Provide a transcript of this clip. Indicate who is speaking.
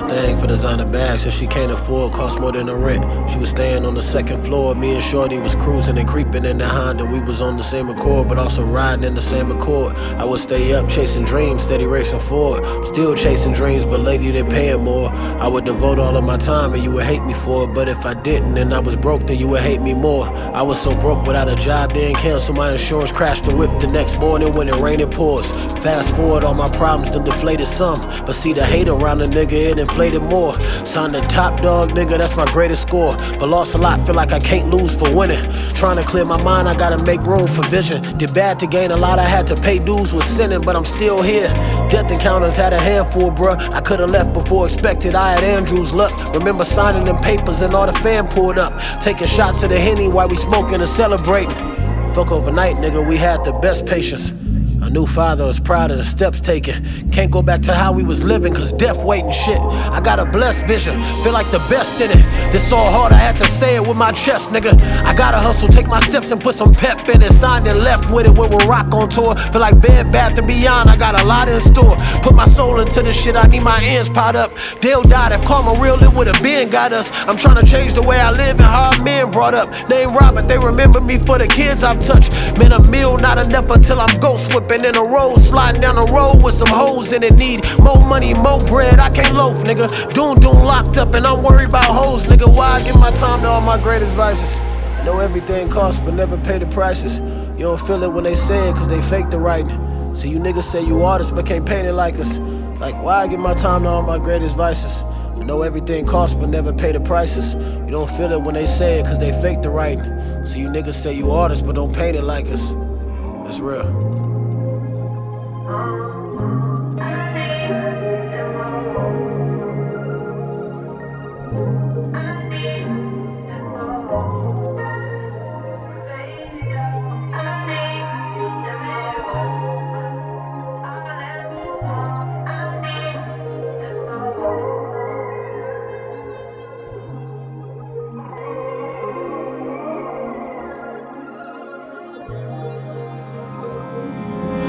Speaker 1: thing for designer bags that she can't afford, cost more than the rent. She was staying on the second floor, me and Shorty was cruising and creeping in the Honda. We was on the same accord, but also riding in the same accord. I would stay up chasing dreams, steady racing forward. Still chasing dreams, but lately they paying more. I would devote all of my time and you would hate me for it, but if I didn't and I was broke, then you would hate me more. I was so broke without a job, then cancel my insurance, crashed the whip the next morning when it rained and pours. Fast forward, all my problems done deflated some, but see the hate around the nigga, it inflated more. Signed the top dog, nigga, that's my greatest score, but lost a lot, feel like I can't lose for winning. Trying to clear my mind, I gotta make room for vision. Did bad to gain a lot, I had to pay dues with sinning, but I'm still here. Death encounters had a handful, bruh. I could've left before expected, I had Andrew's luck. Remember signing them papers and all the fam pulled up, taking shots of the Henny while we smoking and celebrating. Fuck overnight, nigga, we had the best patience. A new father was proud of the steps taken. Can't go back to how we was living, cause death waiting shit. I got a blessed vision, feel like the best in it. This all hard, I had to say it with my chest, nigga. I gotta hustle, take my steps and put some pep in it. Signed and left with it when we rock on tour. Feel like Bed Bath & Beyond, I got a lot in store. Put my soul into this shit, I need my ends piled up. Dale died, if karma real, it would've been got us. I'm trying to change the way I live and how I'm men brought up. Name Robert, they remember me for the kids I've touched. Man, a meal not enough until I'm ghost whipping in a road, sliding down the road with some hoes in it. Need more money, more bread, I can't loaf, nigga. Doom locked up and I'm worried about hoes, nigga. Why I give my time to all my greatest vices? I know everything costs, but never pay the prices. You don't feel it when they say it, cause they fake the writing. See, you niggas say you artists, but can't paint it like us. Like, why I give my time to all my greatest vices? I know everything costs, but never pay the prices. You don't feel it when they say it, cause they fake the writing. See, you niggas say you artists, but don't paint it like us. That's real.